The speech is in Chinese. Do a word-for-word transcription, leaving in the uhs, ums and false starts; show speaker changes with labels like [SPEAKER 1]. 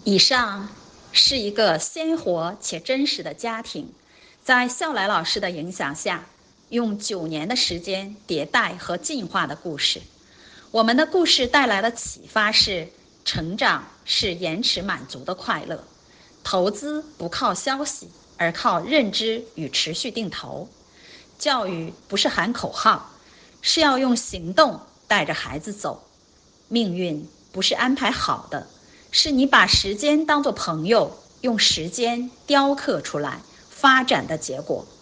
[SPEAKER 1] 以上是一个鲜活且真实的家庭，在笑来老师的影响下，用九年的时间迭代和进化的故事。我们的故事带来的启发是：成长是延迟满足的快乐，投资不靠消息，而靠认知与持续定投。教育不是喊口号，是要用行动带着孩子走。命运不是安排好的，是你把时间当作朋友，用时间雕刻出来发展的结果。